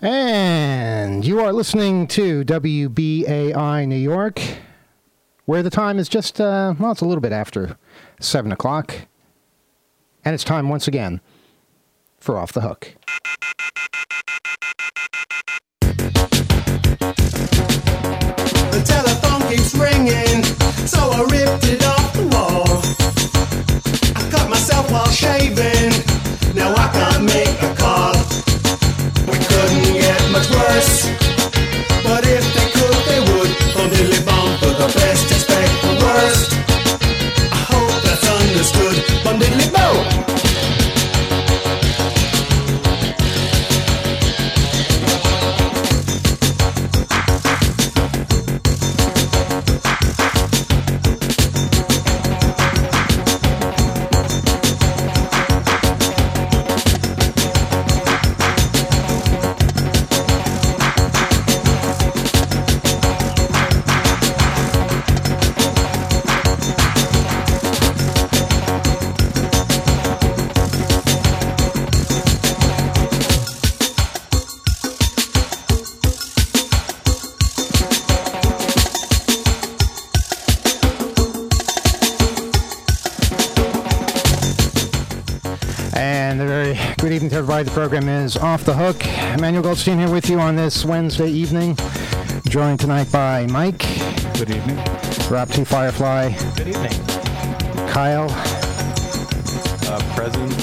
And you are listening to WBAI New York, where the time is just, it's a little bit after 7 o'clock. And it's time once again for Off the Hook. The telephone keeps ringing, so I ripped it off the wall. I cut myself while shaving, now I can't make a call. We couldn't get much worse, but if they could, they would. Bum diddly bum, for the best expect the worst. I hope that's understood. Bum diddly bum. Good evening to everybody. The program is Off the Hook. Emmanuel Goldstein here with you on this Wednesday evening. Joined tonight by Mike. Good evening. Rob T. Firefly. Good evening. Kyle. Present.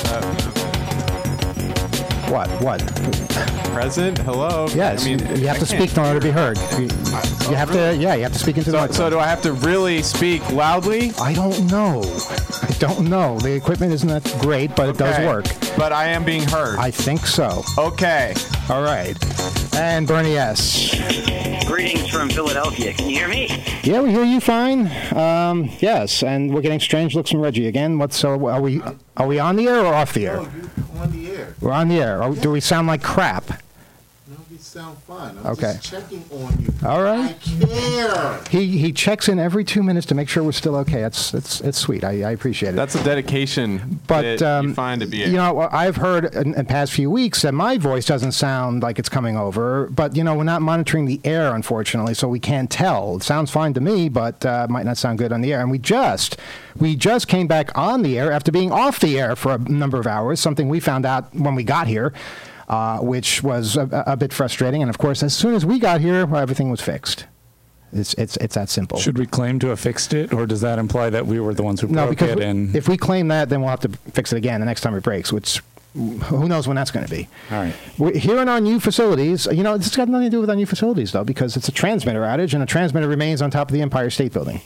What? Present. Hello. Yes. You have to speak in order to be heard. You have to speak into the microphone. So do I have to really speak loudly? I don't know. The equipment isn't that great, but it does work. But I am being heard. I think so. Okay. All right. And Bernie S. Greetings from Philadelphia. Can you hear me? Yeah, we hear you fine. Yes, and we're getting strange looks from Reggie again. Are we on the air or off the air? No, you're on the air. We're on the air. Oh, do we sound like crap? No, you sound fine. I'm Okay. just checking on you. All right. I care. He checks in every 2 minutes to make sure we're still okay. It's sweet. I appreciate it. That's a dedication But that you find to be I've heard in the past few weeks that my voice doesn't sound like it's coming over. But we're not monitoring the air, unfortunately, so we can't tell. It sounds fine to me, but might not sound good on the air. And we just came back on the air after being off the air for a number of hours. Something we found out when we got here. Which was a bit frustrating. And, of course, as soon as we got here, everything was fixed. It's that simple. Should we claim to have fixed it, or does that imply that we were the ones who broke it? If we claim that, then we'll have to fix it again the next time it breaks, which who knows when that's going to be. All right. We're here in our new facilities. This has got nothing to do with our new facilities, though, because it's a transmitter outage, and a transmitter remains on top of the Empire State Building.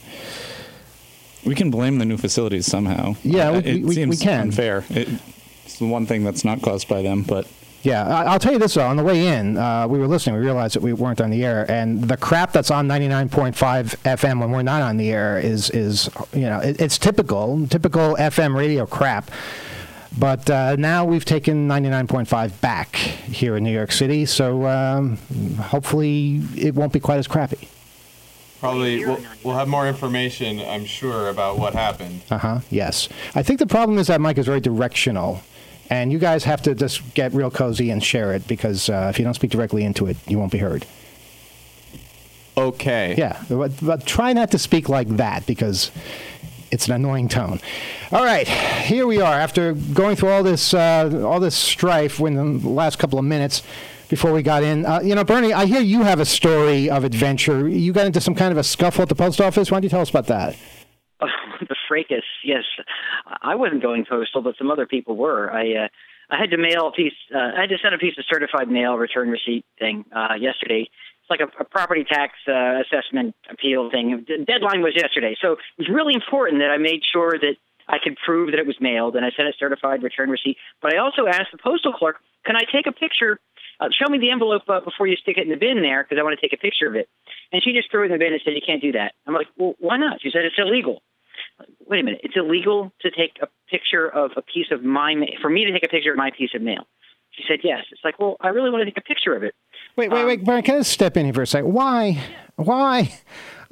We can blame the new facilities somehow. Yeah, it we seems can. unfair. It's the one thing that's not caused by them, but... Yeah, I'll tell you this, though. On the way in, we were listening. We realized that we weren't on the air. And the crap that's on 99.5 FM when we're not on the air is it's typical FM radio crap. But now we've taken 99.5 back here in New York City. So hopefully it won't be quite as crappy. Probably we'll have more information, I'm sure, about what happened. Yes. I think the problem is that Mike is very directional. And you guys have to just get real cozy and share it, because if you don't speak directly into it, you won't be heard. Okay. Yeah, but try not to speak like that, because it's an annoying tone. All right, here we are. After going through all this strife in the last couple of minutes before we got in, Bernie, I hear you have a story of adventure. You got into some kind of a scuffle at the post office. Why don't you tell us about that? The fracas, yes. I wasn't going postal, but some other people were. I had to mail a piece. I had to send a piece of certified mail return receipt thing yesterday. It's like a property tax assessment appeal thing. The deadline was yesterday, so it was really important that I made sure that I could prove that it was mailed, and I sent a certified return receipt. But I also asked the postal clerk, "Can I take a picture? Show me the envelope before you stick it in the bin there, because I want to take a picture of it." And she just threw it in the bin and said, "You can't do that." I'm like, "Well, why not?" She said, "It's illegal." Wait a minute. It's illegal to take a picture of a piece of my mail, for me to take a picture of my piece of mail. She said, yes. It's like, well, I really want to take a picture of it. Wait, Brian, can I step in here for a second? Why?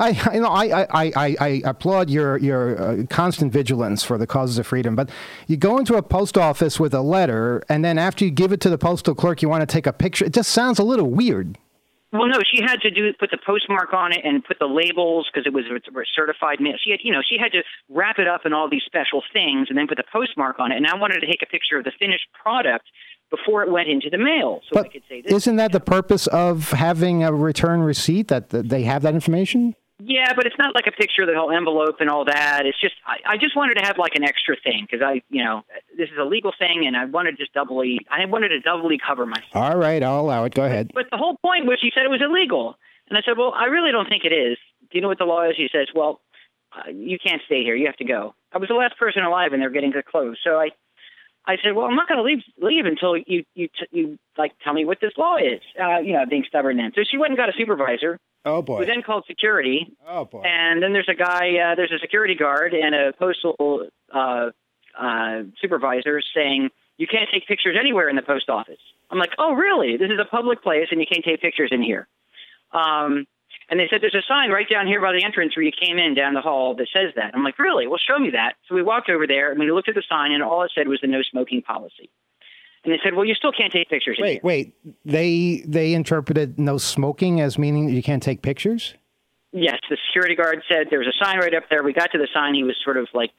I applaud your constant vigilance for the causes of freedom, but you go into a post office with a letter, and then after you give it to the postal clerk, you want to take a picture. It just sounds a little weird. Well, no, she had to put the postmark on it and put the labels because it was certified mail. She had to wrap it up in all these special things and then put the postmark on it. And I wanted to take a picture of the finished product before it went into the mail, so but I could say this. Isn't that the purpose of having a return receipt, that they have that information? Yeah, but it's not like a picture of the whole envelope and all that. It's just I just wanted to have like an extra thing because this is a legal thing, and I wanted to doubly cover myself. All right, I'll allow it. Go ahead. But the whole point was he said it was illegal, and I said, well, I really don't think it is. Do you know what the law is? He says, well, you can't stay here. You have to go. I was the last person alive, and they're getting to close. So I said, well, I'm not going to leave until you tell me what this law is. Being stubborn then. So she went and got a supervisor. Oh, boy. Who then called security. Oh, boy. And then there's a guy, there's a security guard and a postal supervisor saying, you can't take pictures anywhere in the post office. I'm like, oh, really? This is a public place and you can't take pictures in here. And they said, there's a sign right down here by the entrance where you came in down the hall that says that. I'm like, really? Well, show me that. So we walked over there and we looked at the sign and all it said was the no smoking policy. And they said, well, you still can't take pictures. Wait. They interpreted no smoking as meaning that you can't take pictures? Yes. The security guard said there was a sign right up there. We got to the sign. He was sort of like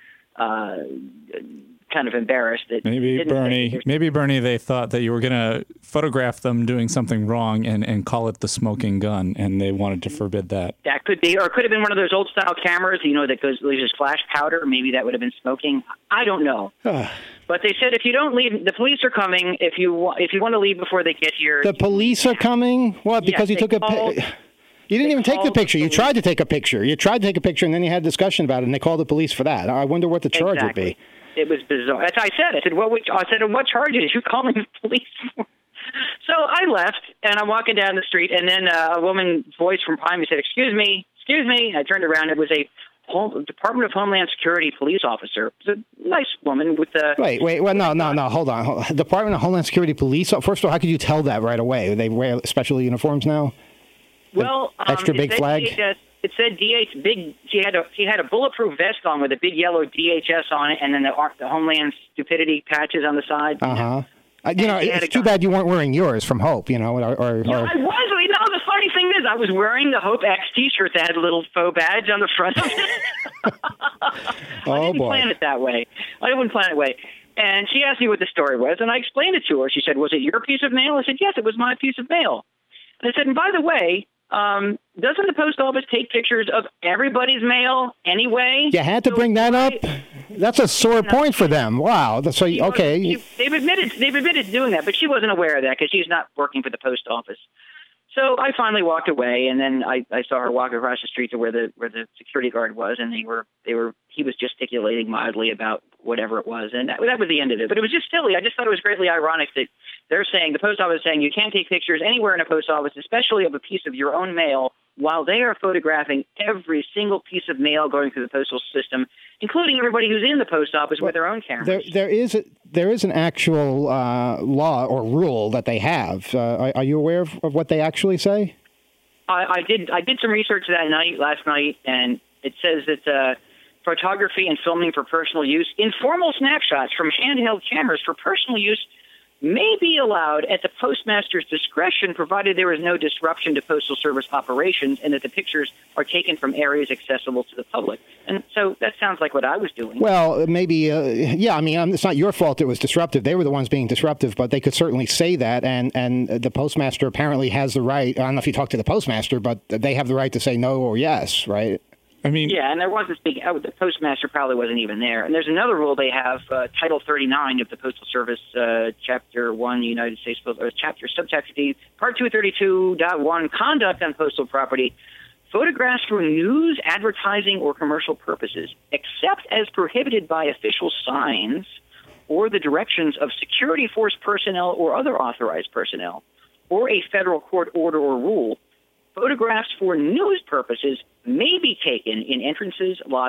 kind of embarrassed. That Maybe, Bernie, they thought that you were going to photograph them doing something wrong and call it the smoking gun, and they wanted to forbid that. That could be, or it could have been one of those old-style cameras, that leaves flash powder. Maybe that would have been smoking. I don't know. But they said if you don't leave, the police are coming. If you want to leave before they get here. The police are coming? What? Because you took a picture? You didn't even take the picture. You tried to take a picture. And then you had a discussion about it, and they called the police for that. I wonder what the charge would be. It was bizarre. That's what I said. I said, what charges are you calling the police for? So I left, and I'm walking down the street, and then a woman's voice from behind me said, excuse me. I turned around. It was a Department of Homeland Security police officer. It was a nice woman with a... Wait. Well, no. Hold on. Department of Homeland Security police... First of all, how could you tell that right away? They wear special uniforms now? Well, extra big flag? It said DH big. She had a bulletproof vest on with a big yellow DHS on it, and then the Homeland Stupidity patches on the side. It's too bad you weren't wearing yours from Hope. I was. The funny thing is, I was wearing the Hope X T-shirt that had a little faux badge on the front of it. I didn't plan it that way. I wouldn't plan it that way. And she asked me what the story was, and I explained it to her. She said, "Was it your piece of mail?" I said, "Yes, it was my piece of mail." And I said, "And by the way, doesn't the post office take pictures of everybody's mail anyway?" You had to bring that up? That's a sore point for them. Wow. So, okay. They've admitted to doing that, but she wasn't aware of that because she's not working for the post office. So I finally walked away, and then I saw her walk across the street to where the security guard was, and he was gesticulating mildly about whatever it was, and that was the end of it. But it was just silly. I just thought it was greatly ironic that they're saying, the post office is saying, you can't take pictures anywhere in a post office, especially of a piece of your own mail, while they are photographing every single piece of mail going through the postal system, including everybody who's in the post office with their own cameras. There is an actual law or rule that they have. Are you aware of what they actually say? I did some research last night, and it says that photography and filming for personal use, informal snapshots from handheld cameras for personal use may be allowed at the postmaster's discretion, provided there is no disruption to Postal Service operations and that the pictures are taken from areas accessible to the public. And so that sounds like what I was doing. Well, maybe, it's not your fault it was disruptive. They were the ones being disruptive, but they could certainly say that. And the postmaster apparently has the right, I don't know if you talk to the postmaster, but they have the right to say no or yes, right? Yeah, and there wasn't speaking. The postmaster probably wasn't even there. And there's another rule they have, Title 39 of the Postal Service, Chapter 1, United States Postal, Subchapter D, Part 232.1, Conduct on Postal Property. Photographs for news, advertising, or commercial purposes, except as prohibited by official signs or the directions of security force personnel or other authorized personnel, or a federal court order or rule. Photographs for news purposes may be taken in entrances, lobbies,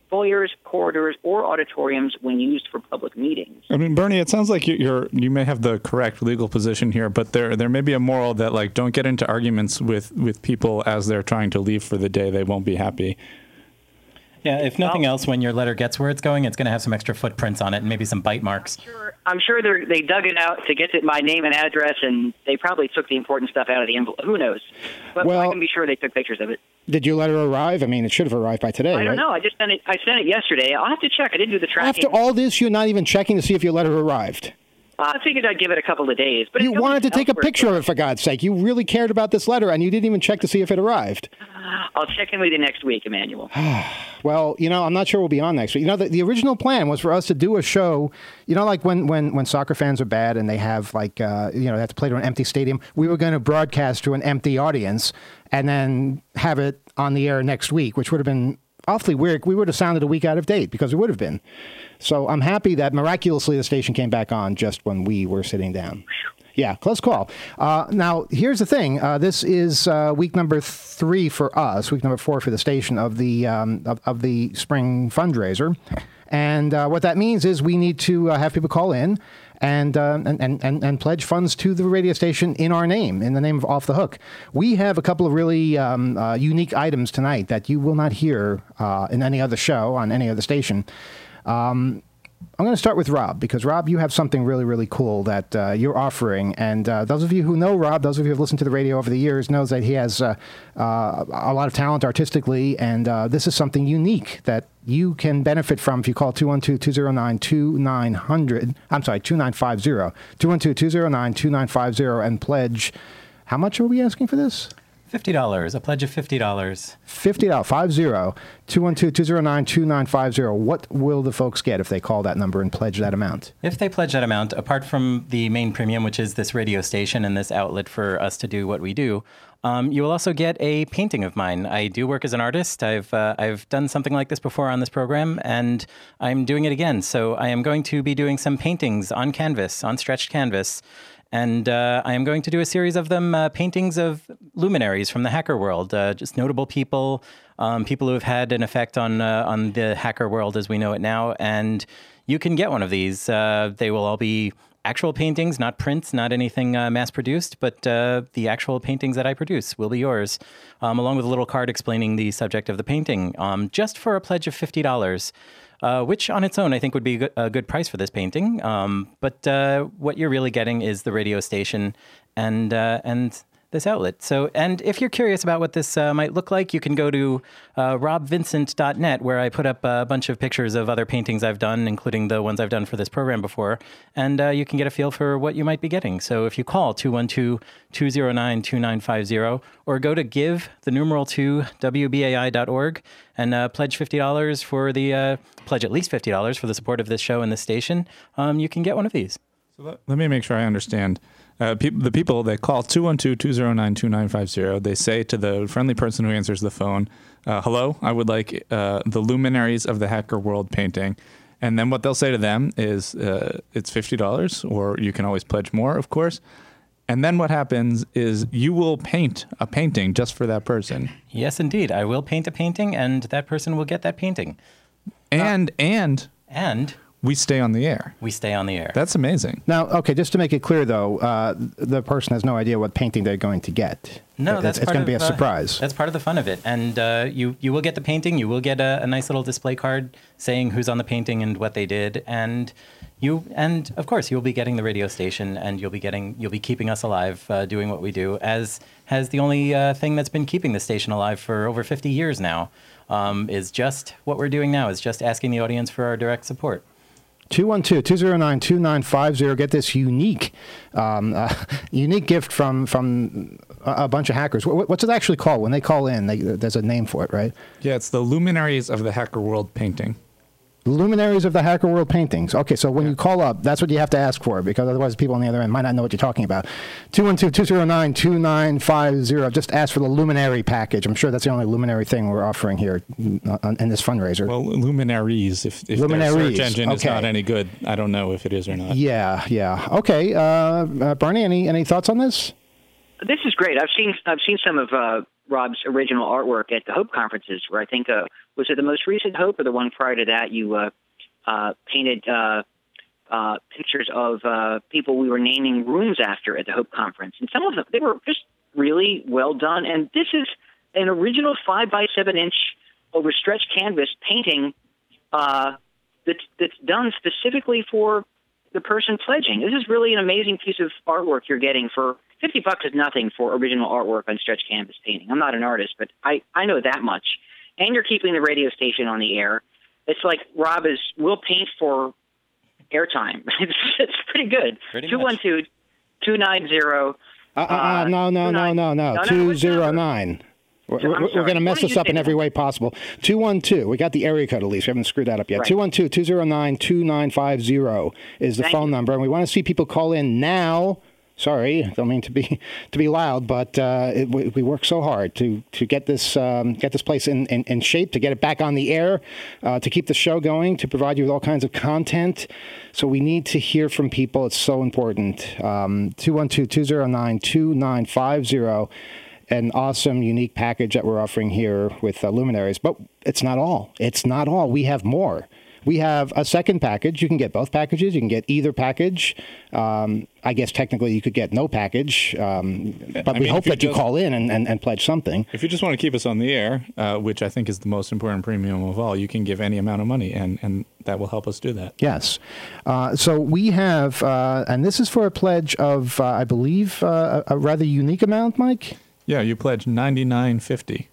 foyers, corridors, or auditoriums when used for public meetings. I mean, Bernie, it sounds like you may have the correct legal position here, but there may be a moral that, like, don't get into arguments with people as they're trying to leave for the day. They won't be happy. Yeah, if nothing else, when your letter gets where it's going to have some extra footprints on it and maybe some bite marks. I'm sure they dug it out to get to my name and address, and they probably took the important stuff out of the envelope. Who knows? But I can be sure they took pictures of it. Did your letter arrive? I mean, it should have arrived by today, I don't know. I sent it yesterday. I'll have to check. I didn't do the tracking. After all this, you're not even checking to see if your letter arrived. I figured I'd give it a couple of days. But you wanted to take a picture of it, for God's sake. You really cared about this letter, and you didn't even check to see if it arrived. I'll check in with you next week, Emmanuel. Well, I'm not sure we'll be on next week. The original plan was for us to do a show, like when soccer fans are bad and they have, like, they have to play to an empty stadium. We were going to broadcast to an empty audience and then have it on the air next week, which would have been awfully weird. We would have sounded a week out of date because it would have been. So I'm happy that miraculously the station came back on just when we were sitting down. Yeah, close call. Now, here's the thing. This is week number 3 for us, week number 4 for the station of the of the spring fundraiser. And what that means is we need to have people call in and pledge funds to the radio station in our name, in the name of Off the Hook. We have a couple of really unique items tonight that you will not hear in any other show on any other station. I'm going to start with Rob, because, Rob, you have something really, really cool that you're offering. And those of you who know Rob, those of you who have listened to the radio over the years, knows that he has a lot of talent artistically. And this is something unique that you can benefit from if you call 212-209-2900. I'm sorry, 2950. 212-209-2950 and pledge. How much are we asking for this? $50, a pledge of $50. $50, 212-209-2950. What will the folks get if they call that number and pledge that amount? If they pledge that amount, apart from the main premium, which is this radio station and this outlet for us to do what we do, you will also get a painting of mine. I do work as an artist. I've done something like this before on this program, and I'm doing it again. So I am going to be doing some paintings on canvas, on stretched canvas. And I am going to do a series of them, paintings of luminaries from the hacker world, just notable people, people who have had an effect on the hacker world as we know it now. And you can get one of these. They will all be actual paintings, not prints, not anything mass-produced, but the actual paintings that I produce will be yours, along with a little card explaining the subject of the painting, just for a pledge of $50. Which on its own I think would be a good price for this painting. But what you're really getting is the radio station and this outlet. So, and if you're curious about what this might look like, you can go to robvincent.net, where I put up a bunch of pictures of other paintings I've done, including the ones I've done for this program before, and you can get a feel for what you might be getting. So if you call 212-209-2950 or go to give2WBAI.org and pledge $50 for the pledge at least $50 for the support of this show and this station, you can get one of these. So let me make sure I understand. The people, they call 212-209-2950. They say to the friendly person who answers the phone, hello, I would like the luminaries of the hacker world painting. And then what they'll say to them is it's $50, or you can always pledge more, of course. And then what happens is you will paint a painting just for that person. Yes, indeed. I will paint a painting, and that person will get that painting. And we stay on the air. We stay on the air. That's amazing. Now, okay, just to make it clear, though, the person has no idea what painting they're going to get. No, it's going to be a surprise. That's part of the fun of it. And you will get the painting. You will get a nice little display card saying who's on the painting and what they did. And of course, you'll be getting the radio station, and you'll be keeping us alive doing what we do, as has the only thing that's been keeping the station alive for over 50 years now, is just what we're doing now, is just asking the audience for our direct support. 212-209-2950. Get this unique gift from a bunch of hackers. What's it actually called when they call in? There's a name for it, right? Yeah, it's the Luminaries of the Hacker World painting. Luminaries of the Hacker World paintings. Okay, so when you call up, that's what you have to ask for, because otherwise people on the other end might not know what you're talking about. 212-209-2950. Just ask for the Luminary package. I'm sure that's the only Luminary thing we're offering here in this fundraiser. Well, Luminaries, if their search engine is not any good, I don't know if it is or not. Yeah. Okay, Bernie, any thoughts on this? This is great. I've seen some of Rob's original artwork at the Hope conferences, where I think was it the most recent Hope or the one prior to that? You painted pictures of people we were naming rooms after at the Hope conference, and some of them they were just really well done. And this is an original 5x7 inch over stretch canvas painting that's done specifically for the person pledging. This is really an amazing piece of artwork you're getting for $50 is nothing for original artwork on stretch canvas painting. I'm not an artist, but I know that much. And you're keeping the radio station on the air. It's like Rob will paint for airtime. It's pretty good. 212-290. No. 209. We're going to mess this up in every way possible. 212. We got the area code at least. We haven't screwed that up yet. Right. 212-209-2950 is the phone number, and we want to see people call in now. Sorry, don't mean to be loud, but we work so hard to get this place in shape, to get it back on the air, to keep the show going, to provide you with all kinds of content. So we need to hear from people. It's so important. 212-209-2950. An awesome, unique package that we're offering here with Luminaries. But it's not all. It's not all. We have more. We have a second package. You can get both packages. You can get either package. I guess technically you could get no package, but we hope that you call in and pledge something. If you just want to keep us on the air, which I think is the most important premium of all, you can give any amount of money, and that will help us do that. Yes. So we have, and this is for a pledge of, I believe, a rather unique amount, Mike? Yeah, you pledge $99.50.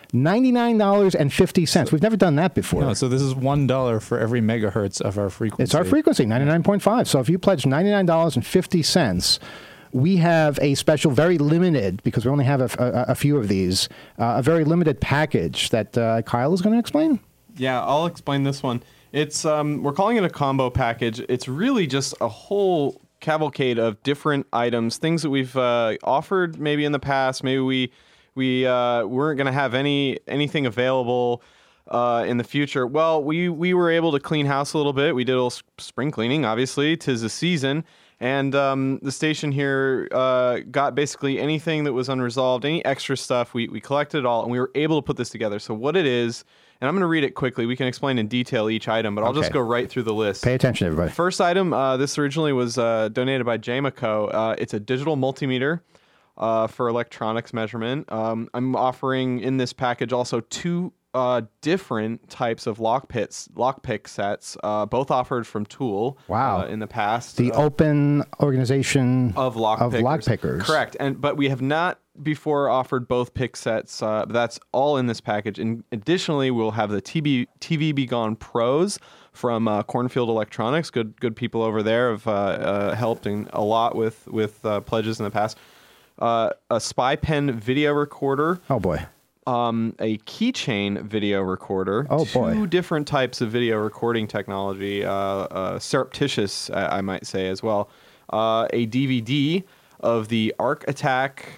$99.50. We've never done that before. No, so this is $1 for every megahertz of our frequency. It's our frequency, 99.5. So if you pledge $99.50, we have a special, very limited, because we only have a few of these, a very limited package that Kyle is going to explain. Yeah, I'll explain this one. It's we're calling it a combo package. It's really just a whole cavalcade of different items, things that we've offered maybe in the past. Maybe we weren't going to have anything available in the future. Well, we were able to clean house a little bit. We did a little spring cleaning, obviously. 'Tis the season. And the station here got basically anything that was unresolved, any extra stuff. We collected it all, and we were able to put this together. So what it is, and I'm going to read it quickly. We can explain in detail each item, but I'll just go right through the list. Pay attention, everybody. First item, this originally was donated by Jamico. It's a digital multimeter for electronics measurement. I'm offering in this package also two different types of lockpick sets, both offered from Tool. Wow. In the past. The open organization of lockpickers. Correct. But we have not before offered both pick sets. That's all in this package. And additionally, we'll have the TV Be Gone Pros from Cornfield Electronics. Good people over there have helped a lot with pledges in the past. A Spy Pen video recorder. Oh boy. A keychain video recorder. Oh boy. Two different types of video recording technology. Surreptitious, I might say as well. A DVD of the Arc Attack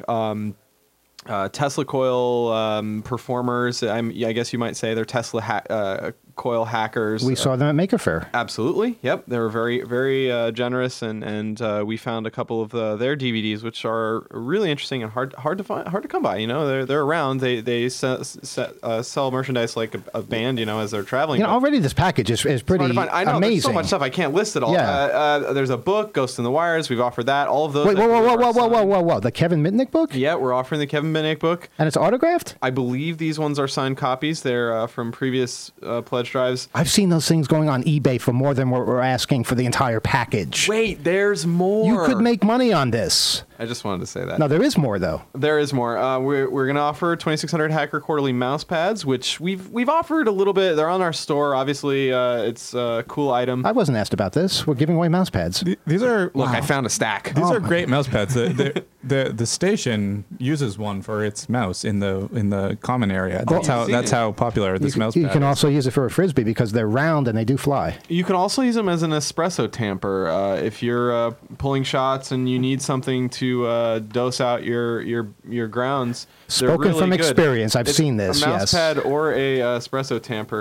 Tesla coil performers. I guess you might say they're Tesla coil hackers. We saw them at Maker Faire. Absolutely. Yep. They were very, very generous, and we found a couple of their DVDs, which are really interesting and hard to find, hard to come by. You know, they're around. They sell merchandise like a band, you know, as they're traveling. You know, already this package is pretty amazing. I know, there's so much stuff. I can't list it all. Yeah. There's a book, Ghost in the Wires. We've offered that. All of those. Wait, whoa. The Kevin Mitnick book? Yeah, we're offering the Kevin Mitnick book. And it's autographed? I believe these ones are signed copies. They're from previous pledge drives. I've seen those things going on eBay for more than what we're asking for the entire package. Wait, there's more. You could make money on this. I just wanted to say that. No, there is more, though. There is more. We're going to offer 2600 Hacker Quarterly mouse pads, which we've offered a little bit. They're on our store. Obviously, it's a cool item. I wasn't asked about this. We're giving away mouse pads. These are... Look, I found a stack. These are great mouse pads. The station uses one for its mouse in the common area. That's how popular this mouse pad is. You can also use it for a Frisbee because they're round and they do fly. You can also use them as an espresso tamper. If you're pulling shots and you need something to dose out your grounds. Spoken really from good. Experience, I've seen this. A mouse pad or a espresso tamper.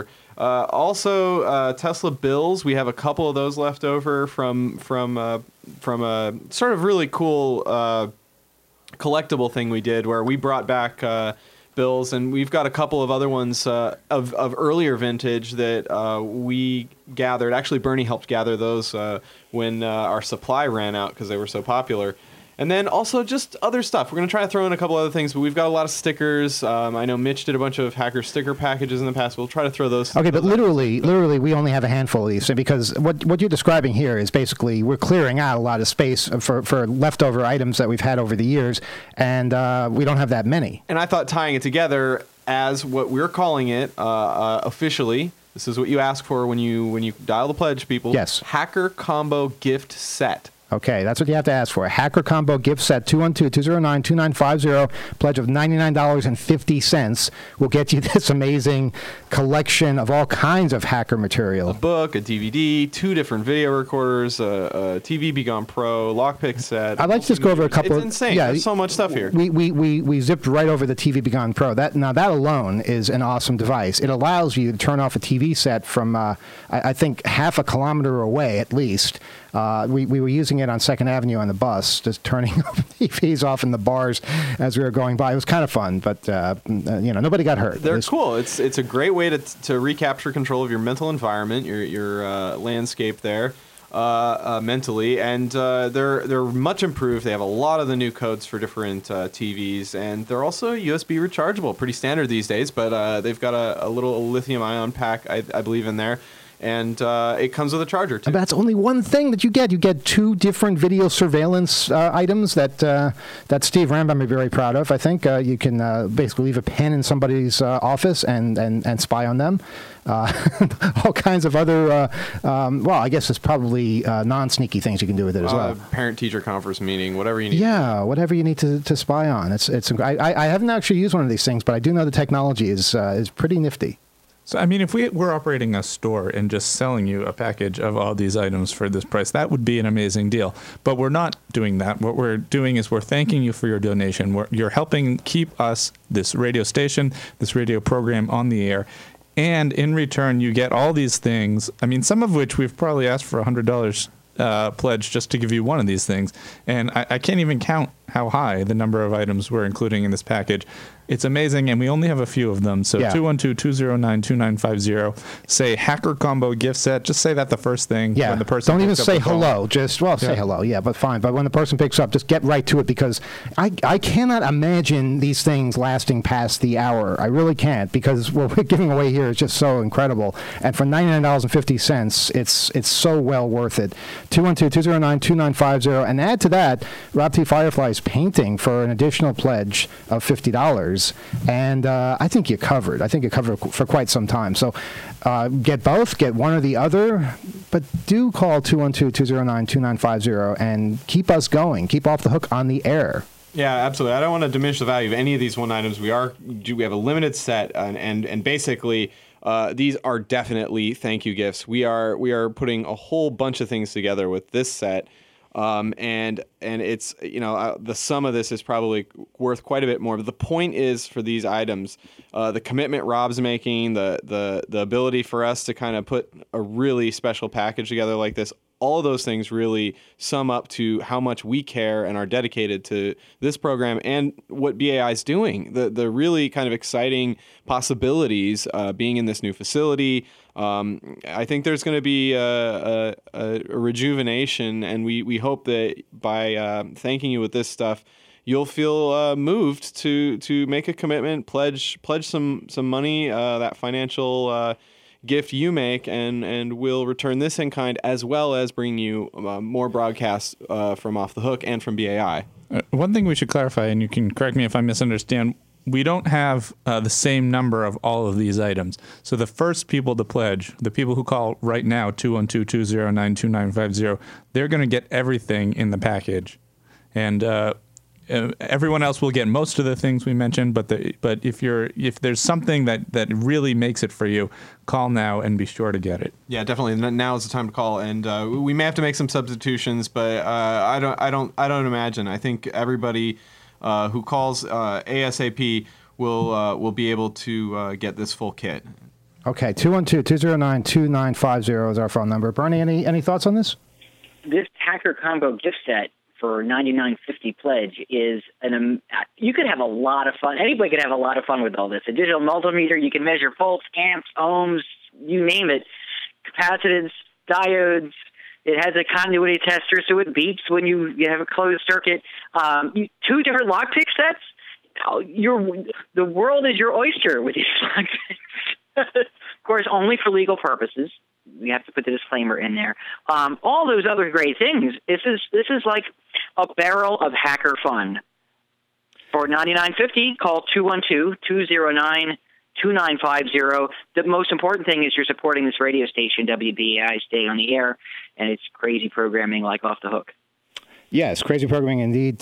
Also, Tesla bills. We have a couple of those left over from a sort of really cool collectible thing we did where we brought back bills, and we've got a couple of other ones of earlier vintage that we gathered. Actually, Bernie helped gather those when our supply ran out because they were so popular. And then also just other stuff. We're going to try to throw in a couple other things, but we've got a lot of stickers. I know Mitch did a bunch of hacker sticker packages in the past. We'll try to throw those. Okay, but literally, we only have a handful of these because what you're describing here is basically we're clearing out a lot of space for leftover items that we've had over the years, and we don't have that many. And I thought tying it together as what we're calling it officially. This is what you ask for when you dial the pledge, people. Yes. Hacker Combo Gift Set. Okay, that's what you have to ask for. A Hacker Combo Gift Set 212-209-2950, pledge of $99.50 will get you this amazing collection of all kinds of hacker material. A book, a DVD, 2 different video recorders, a TV Begone Pro, lockpick set. I'd like to just go over a couple. It's insane. Yeah, there's so much stuff here. We zipped right over the TV Begone Pro. That alone is an awesome device. It allows you to turn off a TV set from I think half a kilometer away at least. We were using it on 2nd Avenue on the bus, just turning TVs off in the bars as we were going by. It was kind of fun, but nobody got hurt. They're cool. It's a great way to recapture control of your mental environment, your landscape there, mentally, and they're much improved. They have a lot of the new codes for different TVs, and they're also USB rechargeable. Pretty standard these days, but they've got a little lithium-ion pack, I believe, in there. And it comes with a charger, too. But that's only one thing that you get. You get 2 different video surveillance items that Steve Rambam is very proud of. I think you can basically leave a pen in somebody's office and spy on them. All kinds of other, I guess it's probably non-sneaky things you can do with it as well. Parent-teacher conference meeting, whatever you need. Yeah, whatever you need to spy on. I haven't actually used one of these things, but I do know the technology is pretty nifty. So, I mean, if we were operating a store and just selling you a package of all these items for this price, that would be an amazing deal. But we're not doing that. What we're doing is we're thanking you for your donation. You're helping keep us, this radio station, this radio program on the air. And in return, you get all these things. I mean, some of which we've probably asked for $100 pledge just to give you one of these things. And I can't even count how high the number of items we're including in this package. It's amazing, and we only have a few of them. So 212-209-2950. Say Hacker Combo Gift Set. Just say that the first thing. Yeah. When the person don't even picks up say the phone. hello. Say hello. Yeah, but fine. But when the person picks up, just get right to it because I cannot imagine these things lasting past the hour. I really can't because what we're giving away here is just so incredible. And for $99.50, it's so well worth it. 212-209-2950. And add to that, Rob T. Firefly's painting for an additional pledge of $50. And I think you're covered. I think you're covered for quite some time. So get both, get one or the other, but do call 212-209-2950 and keep us going. Keep Off the Hook on the air. Yeah, absolutely. I don't want to diminish the value of any of these one items. We have a limited set, and basically these are definitely thank you gifts. We are putting a whole bunch of things together with this set. And it's, the sum of this is probably worth quite a bit more. But the point is for these items, the commitment Rob's making, the ability for us to kind of put a really special package together like this, all of those things really sum up to how much we care and are dedicated to this program and what BAI is doing. The really kind of exciting possibilities being in this new facility. I think there's going to be a rejuvenation, and we hope that by thanking you with this stuff, you'll feel moved to make a commitment, pledge some money, that financial gift you make, and we'll return this in kind, as well as bring you more broadcasts from Off the Hook and from BAI. One thing we should clarify, and you can correct me if I misunderstand, we don't have the same number of all of these items. So the first people to pledge, the people who call right now, 212-209-2950, they're going to get everything in the package. And everyone else will get most of the things we mentioned, but if there's something that really makes it for you, call now and be sure to get it. Yeah, definitely. Now is the time to call, and we may have to make some substitutions, but I don't imagine. I think everybody who calls ASAP will be able to get this full kit. Okay, 212-209-2950 is our phone number. Bernie, any thoughts on this? This Hacker Combo gift set for $99.50 pledge is you could have a lot of fun. Anybody could have a lot of fun with all this. A digital multimeter, you can measure volts, amps, ohms, you name it, capacitance, diodes. It has a continuity tester, so it beeps when you have a closed circuit. 2 different lockpick sets. The world is your oyster with these lockpicks. Of course, only for legal purposes. We have to put the disclaimer in there. All those other great things. This is like a barrel of hacker fun. For $99.50, call 212-209-2950. The most important thing is you're supporting this radio station, WBAI, stay on the air, and it's crazy programming like Off the Hook. Yes, crazy programming indeed.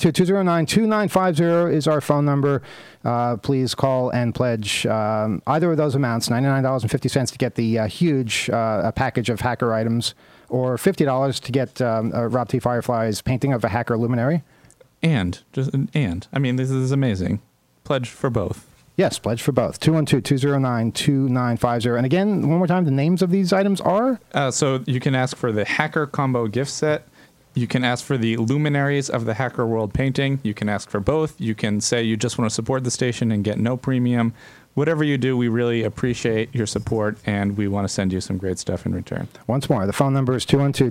212-209-2950 is our phone number. Please call and pledge either of those amounts, $99.50 to get the huge package of hacker items, or $50 to get Rob T. Firefly's painting of a hacker luminary. I mean, this is amazing. Pledge for both. Yes, pledge for both. 212-209-2950. And again, one more time, the names of these items are? So you can ask for the Hacker Combo gift set. You can ask for the Luminaries of the Hacker World painting. You can ask for both. You can say you just want to support the station and get no premium. Whatever you do, we really appreciate your support, and we want to send you some great stuff in return. Once more, the phone number is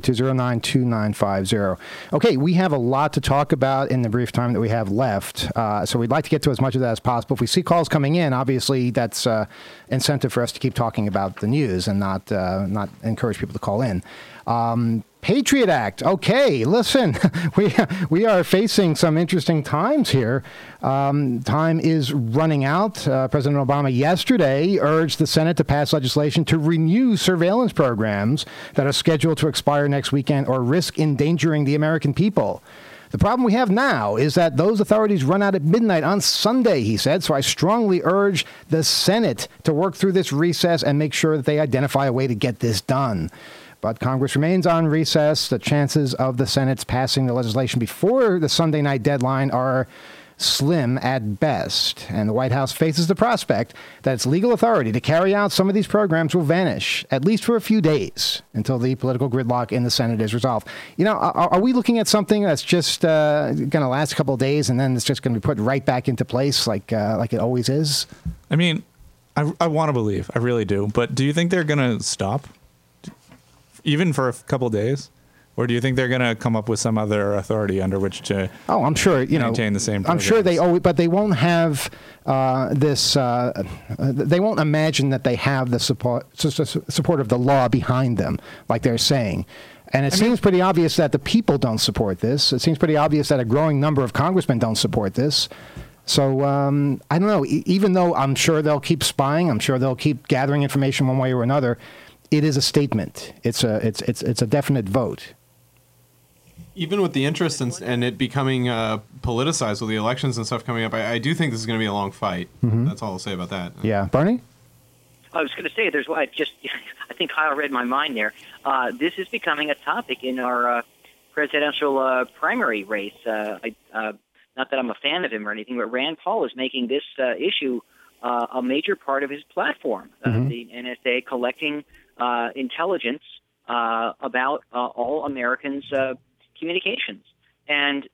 212-209-2950. Okay, we have a lot to talk about in the brief time that we have left, so we'd like to get to as much of that as possible. If we see calls coming in, obviously that's incentive for us to keep talking about the news and not encourage people to call in. Patriot Act. Okay, listen, we are facing some interesting times here. Time is running out. President Obama yesterday urged the Senate to pass legislation to renew surveillance programs that are scheduled to expire next weekend or risk endangering the American people. The problem we have now is that those authorities run out at midnight on Sunday, he said, so I strongly urge the Senate to work through this recess and make sure that they identify a way to get this done. But Congress remains on recess. The chances of the Senate's passing the legislation before the Sunday night deadline are slim at best. And the White House faces the prospect that its legal authority to carry out some of these programs will vanish, at least for a few days, until the political gridlock in the Senate is resolved. You know, are we looking at something that's just going to last a couple of days and then it's just going to be put right back into place like it always is? I mean, I want to believe. I really do. But do you think they're going to stop? Even for a couple of days? Or do you think they're going to come up with some other authority under which to I'm sure, maintain the same programs? I'm sure but they won't have this, they won't imagine that they have the support of the law behind them, like they're saying. And it seems pretty obvious that the people don't support this. It seems pretty obvious that a growing number of congressmen don't support this. So I don't know, even though I'm sure they'll keep spying, I'm sure they'll keep gathering information one way or another, it is a statement. It's a definite vote. Even with the interest and it becoming politicized with the elections and stuff coming up, I do think this is going to be a long fight. Mm-hmm. That's all I'll say about that. Yeah, Barney? I was going to say, I think Kyle read my mind there. This is becoming a topic in our presidential primary race. Not that I'm a fan of him or anything, but Rand Paul is making this issue a major part of his platform. The NSA collecting intelligence about all Americans' communications, and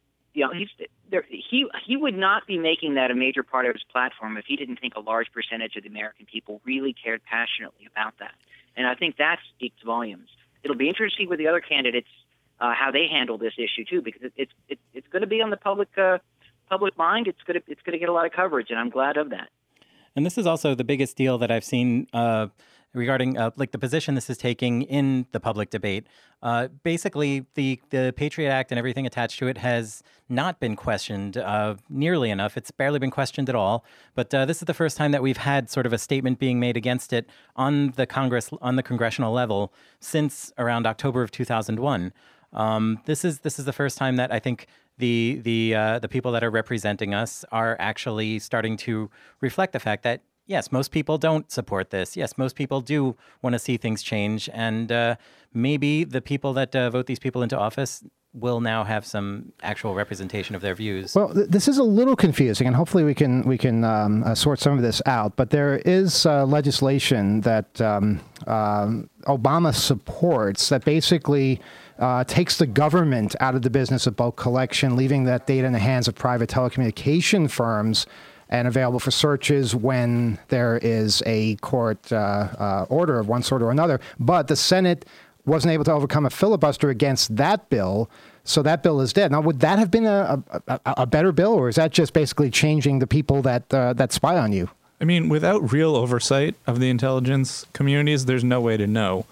he would not be making that a major part of his platform if he didn't think a large percentage of the American people really cared passionately about that. And I think that speaks volumes. It'll be interesting with the other candidates how they handle this issue too, because it's going to be on the public mind. It's going to get a lot of coverage, and I'm glad of that. And this is also the biggest deal that I've seen regarding the position this is taking in the public debate. Basically, the Patriot Act and everything attached to it has not been questioned nearly enough. It's barely been questioned at all. But this is the first time that we've had sort of a statement being made against it on the congressional level since around October of 2001. This is the first time that I think the people that are representing us are actually starting to reflect the fact that, yes, most people don't support this. Yes, most people do want to see things change. And maybe the people that vote these people into office will now have some actual representation of their views. Well, this is a little confusing, and hopefully we can sort some of this out. But there is legislation that Obama supports that basically takes the government out of the business of bulk collection, leaving that data in the hands of private telecommunication firms and available for searches when there is a court order of one sort or another. But the Senate wasn't able to overcome a filibuster against that bill, so that bill is dead. Now, would that have been a better bill, or is that just basically changing the people that spy on you? I mean, without real oversight of the intelligence communities, there's no way to know.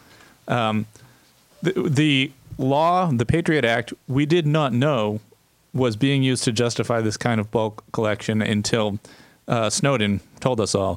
The law, the Patriot Act, we did not know was being used to justify this kind of bulk collection until Snowden told us all.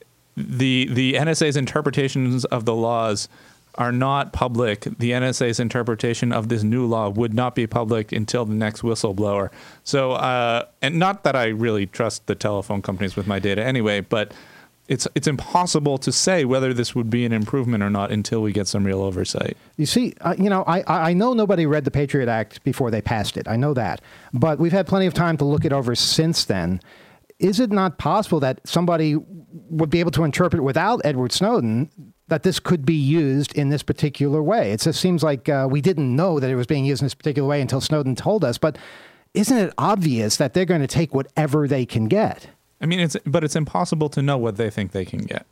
The NSA's interpretations of the laws are not public. The NSA's interpretation of this new law would not be public until the next whistleblower. So, and not that I really trust the telephone companies with my data anyway, but it's impossible to say whether this would be an improvement or not until we get some real oversight. You see, I know nobody read the Patriot Act before they passed it. I know that. But we've had plenty of time to look it over since then. Is it not possible that somebody would be able to interpret without Edward Snowden that this could be used in this particular way? It just seems like we didn't know that it was being used in this particular way until Snowden told us. But isn't it obvious that they're going to take whatever they can get? I mean, it's impossible to know what they think they can get.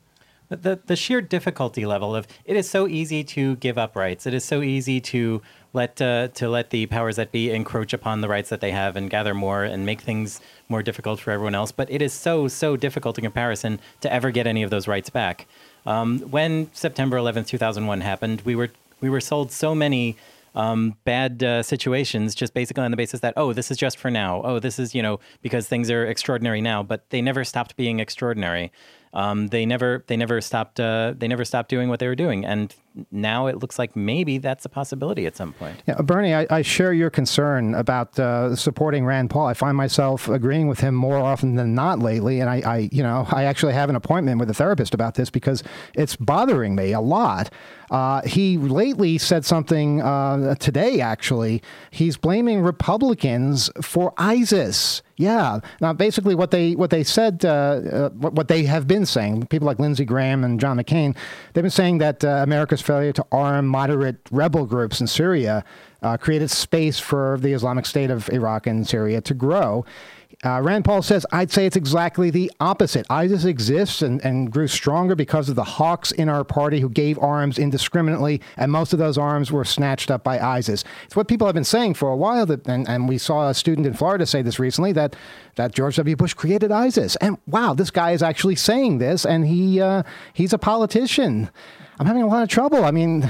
The sheer difficulty level of it is so easy to give up rights. It is so easy to let the powers that be encroach upon the rights that they have and gather more and make things more difficult for everyone else. But it is so difficult in comparison to ever get any of those rights back. When September 11th, 2001 happened, we were sold so many bad situations just basically on the basis that, oh, this is just for now. Oh, this is, because things are extraordinary now, but they never stopped being extraordinary. They never stopped doing what they were doing. And now it looks like maybe that's a possibility at some point. Yeah, Bernie, I share your concern about supporting Rand Paul. I find myself agreeing with him more often than not lately. And I actually have an appointment with a therapist about this because it's bothering me a lot. He lately said something today, actually. He's blaming Republicans for ISIS. Yeah. Now, basically what they said, what they have been saying, people like Lindsey Graham and John McCain, they've been saying that America's failure to arm moderate rebel groups in Syria created space for the Islamic State of Iraq and Syria to grow. Rand Paul says, I'd say it's exactly the opposite. ISIS exists and grew stronger because of the hawks in our party who gave arms indiscriminately, and most of those arms were snatched up by ISIS. It's what people have been saying for a while, and we saw a student in Florida say this recently, that George W. Bush created ISIS. And wow, this guy is actually saying this, and he's a politician. I'm having a lot of trouble. I mean,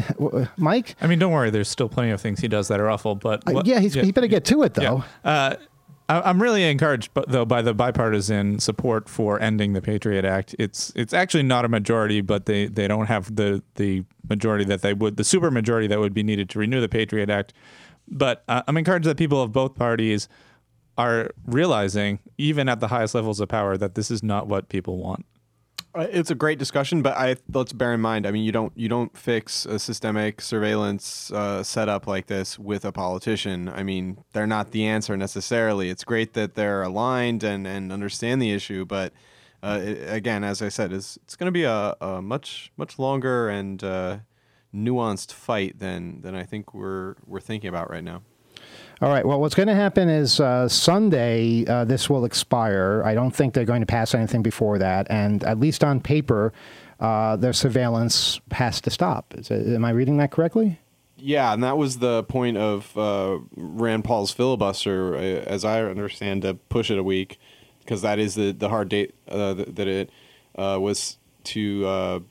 Mike? I mean, don't worry. There's still plenty of things he does that are awful. But he better get to it, though. Yeah. I'm really encouraged, though, by the bipartisan support for ending the Patriot Act. It's actually not a majority, but they don't have the majority that they would, the super majority that would be needed to renew the Patriot Act. But I'm encouraged that people of both parties are realizing, even at the highest levels of power, that this is not what people want. It's a great discussion, but let's bear in mind. I mean, you don't fix a systemic surveillance setup like this with a politician. I mean, they're not the answer necessarily. It's great that they're aligned and understand the issue, but again, as I said, it's going to be a much longer and nuanced fight than I think we're thinking about right now. All right. Well, what's going to happen is Sunday, this will expire. I don't think they're going to pass anything before that. And at least on paper, their surveillance has to stop. Am I reading that correctly? Yeah, and that was the point of Rand Paul's filibuster, as I understand, to push it a week, because that is the hard date that it was to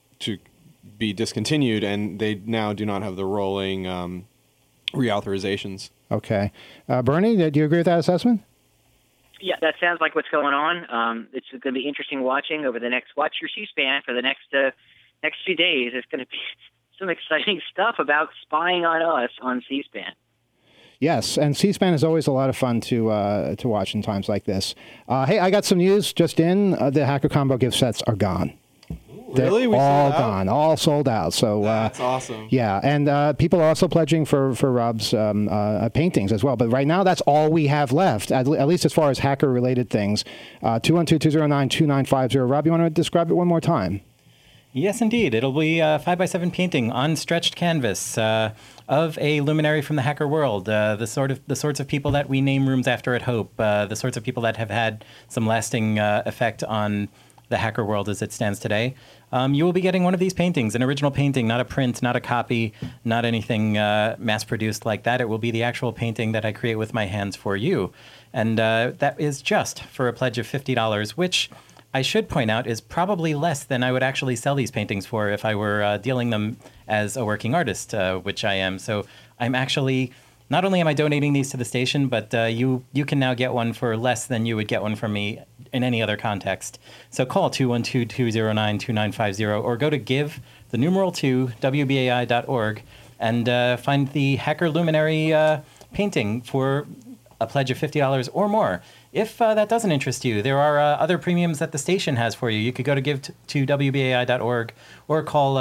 be discontinued, and they now do not have the rolling reauthorizations. Okay. Bernie, do you agree with that assessment? Yeah, that sounds like what's going on. It's going to be interesting watching over the watch your C-SPAN for the next few days. It's going to be some exciting stuff about spying on us on C-SPAN. Yes, and C-SPAN is always a lot of fun to watch in times like this. Hey, I got some news just in. The Hacker Combo gift sets are gone. They're Really? We all sold out? gone, all sold out. So That's awesome. Yeah, and people are also pledging for Rob's paintings as well. But right now, that's all we have left, at least as far as hacker-related things. 212-209-2950. Rob, you want to describe it one more time? Yes, indeed. It'll be a 5x7 painting on stretched canvas of a luminary from the hacker world, the sorts of people that we name rooms after at Hope, the sorts of people that have had some lasting effect on the hacker world as it stands today. You will be getting one of these paintings, an original painting, not a print, not a copy, not anything mass-produced like that. It will be the actual painting that I create with my hands for you. And that is just for a pledge of $50, which I should point out is probably less than I would actually sell these paintings for if I were dealing them as a working artist, which I am. So I'm actually, not only am I donating these to the station, but you can now get one for less than you would get one from me in any other context. So call 212-209-2950 or go to give, the numeral 2, WBAI.org, and find the Hacker Luminary painting for a pledge of $50 or more. If that doesn't interest you, there are other premiums that the station has for you. You could go to give to WBAI.org or call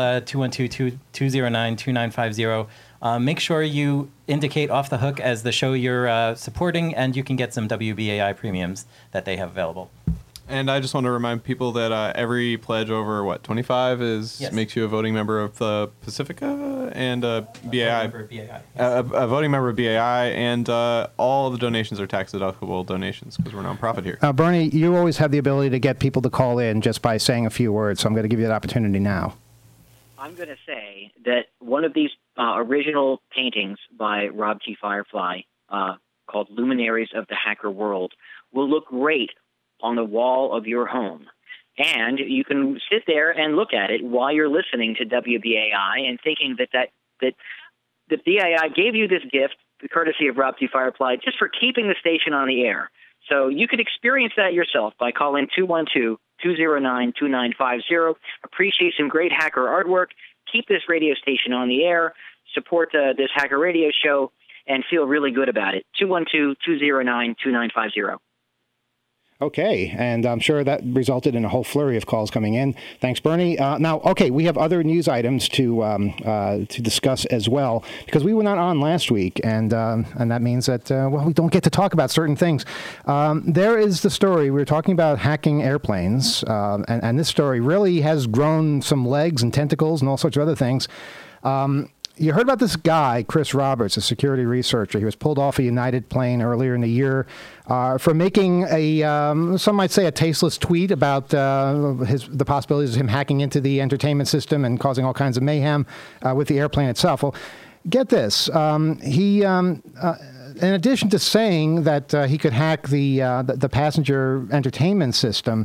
212-209-2950. Make sure you indicate Off the Hook as the show you're supporting, and you can get some WBAI premiums that they have available. And I just want to remind people that every pledge over, 25 makes you a voting member of the Pacifica and BAI. A voting member of BAI, and all of the donations are tax-deductible donations because we're a nonprofit here. Bernie, you always have the ability to get people to call in just by saying a few words, so I'm going to give you that opportunity now. I'm going to say that one of these original paintings by Rob T. Firefly called Luminaries of the Hacker World will look great on the wall of your home. And you can sit there and look at it while you're listening to WBAI and thinking that the BAI gave you this gift, the courtesy of Rob T. Firefly, just for keeping the station on the air. So you could experience that yourself by calling 212-209-2950. Appreciate some great hacker artwork. Keep this radio station on the air. Support this hacker radio show and feel really good about it. 212-209-2950. Okay, and I'm sure that resulted in a whole flurry of calls coming in. Thanks, Bernie. Now, okay, we have other news items to discuss as well, because we were not on last week, and that means that, we don't get to talk about certain things. There is the story. We were talking about hacking airplanes, and this story really has grown some legs and tentacles and all sorts of other things. You heard about this guy, Chris Roberts, a security researcher. He was pulled off a United plane earlier in the year for making some might say a tasteless tweet about the possibilities of him hacking into the entertainment system and causing all kinds of mayhem with the airplane itself. Well, get this. He, in addition to saying that he could hack the passenger entertainment system,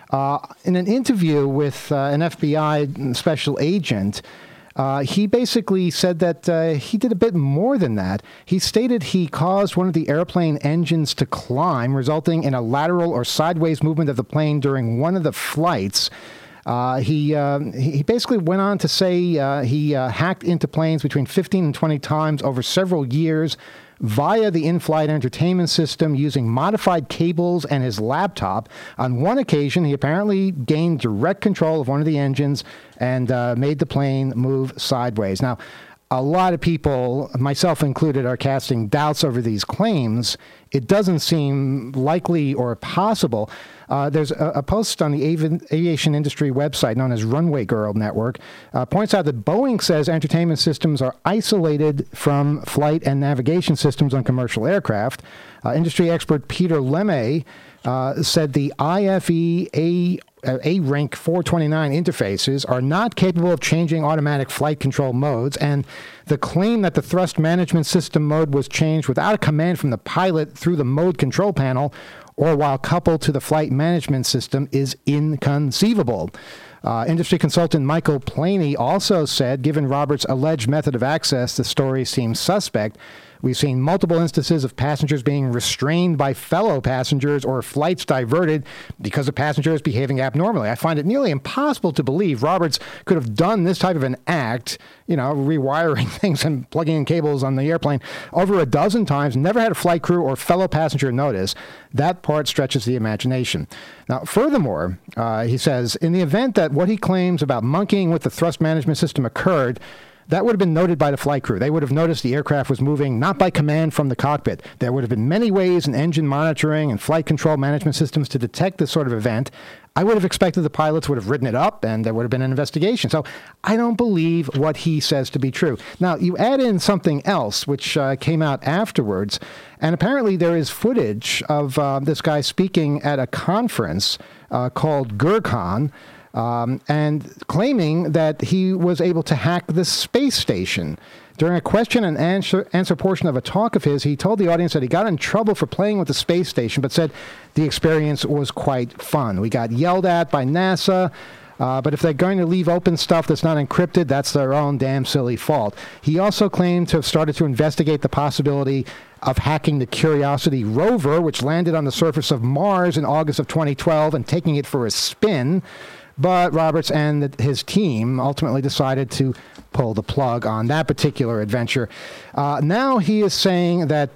in an interview with an FBI special agent, he basically said that he did a bit more than that. He stated he caused one of the airplane engines to climb, resulting in a lateral or sideways movement of the plane during one of the flights. He basically went on to say he hacked into planes between 15 and 20 times over several years via the in-flight entertainment system using modified cables and his laptop. On one occasion, he apparently gained direct control of one of the engines and made the plane move sideways. Now, a lot of people, myself included, are casting doubts over these claims. It doesn't seem likely or possible. There's a post on the aviation industry website known as Runway Girl Network, points out that Boeing says entertainment systems are isolated from flight and navigation systems on commercial aircraft. Industry expert Peter Lemay said the IFE A-Rank 429 interfaces are not capable of changing automatic flight control modes, and the claim that the thrust management system mode was changed without a command from the pilot through the mode control panel or while coupled to the flight management system is inconceivable. Industry consultant Michael Planey also said, given Roberts' alleged method of access, the story seems suspect. We've seen multiple instances of passengers being restrained by fellow passengers or flights diverted because a passenger is behaving abnormally. I find it nearly impossible to believe Roberts could have done this type of an act, rewiring things and plugging in cables on the airplane over a dozen times, never had a flight crew or fellow passenger notice. That part stretches the imagination. Now, furthermore, he says, in the event that what he claims about monkeying with the thrust management system occurred, that would have been noted by the flight crew. They would have noticed the aircraft was moving not by command from the cockpit. There would have been many ways in engine monitoring and flight control management systems to detect this sort of event. I would have expected the pilots would have written it up and there would have been an investigation. So I don't believe what he says to be true. Now, you add in something else, which came out afterwards, and apparently there is footage of this guy speaking at a conference called GERCON, and claiming that he was able to hack the space station. During a question and answer portion of a talk of his, he told the audience that he got in trouble for playing with the space station, but said the experience was quite fun. We got yelled at by NASA, but if they're going to leave open stuff that's not encrypted, that's their own damn silly fault. He also claimed to have started to investigate the possibility of hacking the Curiosity rover, which landed on the surface of Mars in August of 2012, and taking it for a spin. But Roberts and his team ultimately decided to pull the plug on that particular adventure. Now he is saying that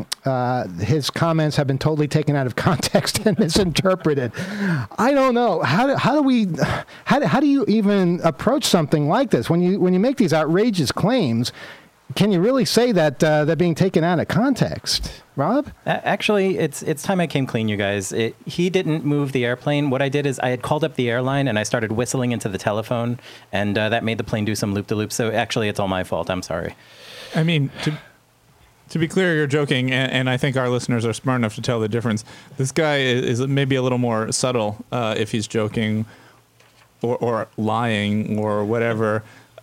his comments have been totally taken out of context and misinterpreted. I don't know. How do you even approach something like this? When you make these outrageous claims, can you really say that they're being taken out of context? Rob? Actually, it's time I came clean, you guys. He didn't move the airplane. What I did is I had called up the airline and I started whistling into the telephone, and that made the plane do some loop-de-loop. So actually, it's all my fault. I'm sorry. I mean, to be clear, you're joking, and I think our listeners are smart enough to tell the difference. This guy is maybe a little more subtle if he's joking or lying or whatever.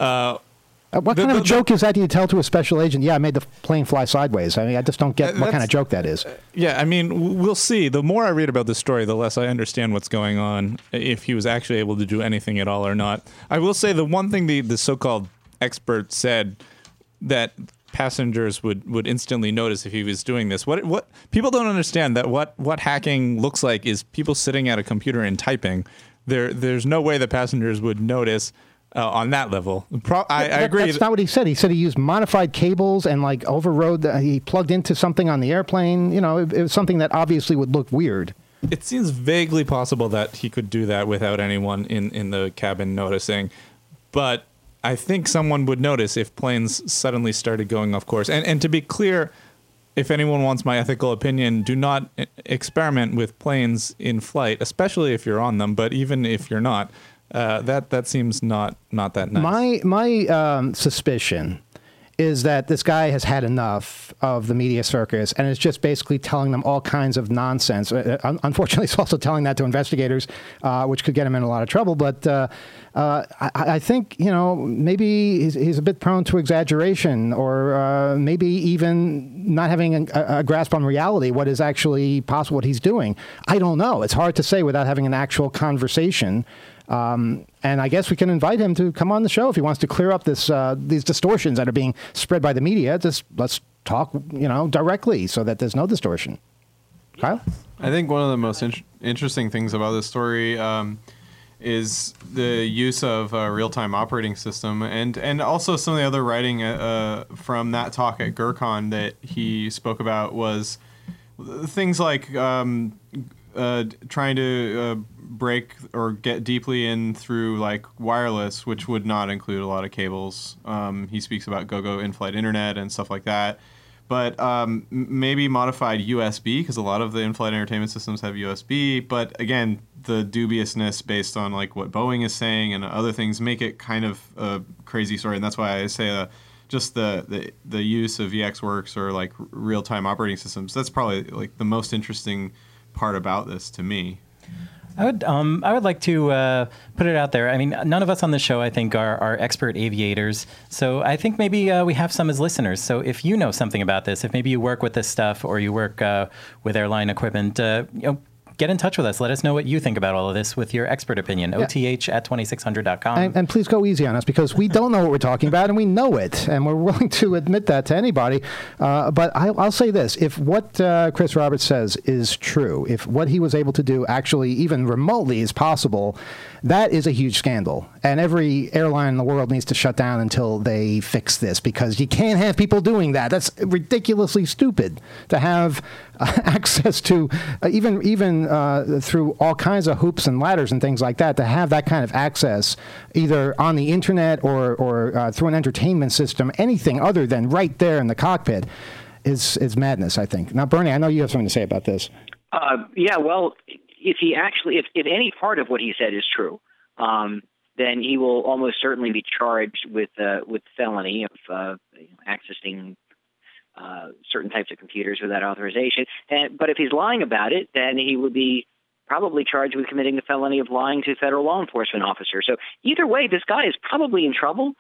What kind of joke is that you tell to a special agent? Yeah, I made the plane fly sideways. I mean, I just don't get what kind of joke that is. Yeah, I mean, we'll see. The more I read about this story, the less I understand what's going on, if he was actually able to do anything at all or not. I will say the one thing the so-called expert said that passengers would instantly notice if he was doing this. What people don't understand that what hacking looks like is people sitting at a computer and typing. There's no way that passengers would notice on that level. I agree. That's not what he said. He said he used modified cables and overrode. He plugged into something on the airplane. It was something that obviously would look weird. It seems vaguely possible that he could do that without anyone in the cabin noticing. But I think someone would notice if planes suddenly started going off course. And to be clear, if anyone wants my ethical opinion, do not experiment with planes in flight, especially if you're on them, but even if you're not. That seems not that nice. My suspicion is that this guy has had enough of the media circus and is just basically telling them all kinds of nonsense. Unfortunately, he's also telling that to investigators, which could get him in a lot of trouble. But I think, maybe he's a bit prone to exaggeration, or maybe even not having a grasp on reality, what is actually possible, what he's doing. I don't know. It's hard to say without having an actual conversation. And I guess we can invite him to come on the show if he wants to clear up these distortions that are being spread by the media. Just let's talk, directly so that there's no distortion. Kyle? I think one of the most interesting things about this story is the use of a real-time operating system, and also some of the other writing from that talk at GERCON that he spoke about was things like trying to break or get deeply in through wireless, which would not include a lot of cables. He speaks about go-go in-flight internet and stuff like that. But maybe modified USB, because a lot of the in-flight entertainment systems have USB. But again, the dubiousness based on what Boeing is saying and other things make it kind of a crazy story. And that's why I say just the use of VxWorks or real-time operating systems, that's probably the most interesting part about this to me. I would like to put it out there. I mean, none of us on the show, I think, are expert aviators. So I think maybe we have some as listeners. So if you know something about this, if maybe you work with this stuff or you work with airline equipment, get in touch with us. Let us know what you think about all of this with your expert opinion. OTH@2600.com. And please go easy on us because we don't know what we're talking about and we know it. And we're willing to admit that to anybody. But I'll say this. If what Chris Roberts says is true, if what he was able to do actually even remotely is possible, that is a huge scandal. And every airline in the world needs to shut down until they fix this because you can't have people doing that. That's ridiculously stupid to have access to, even through all kinds of hoops and ladders and things like that, to have that kind of access either on the internet or through an entertainment system, anything other than right there in the cockpit is madness, I think. Now, Bernie, I know you have something to say about this. Yeah, well, if any part of what he said is true, then he will almost certainly be charged with felony of accessing certain types of computers without authorization. But if he's lying about it, then he would be probably charged with committing the felony of lying to federal law enforcement officers. So either way, this guy is probably in trouble.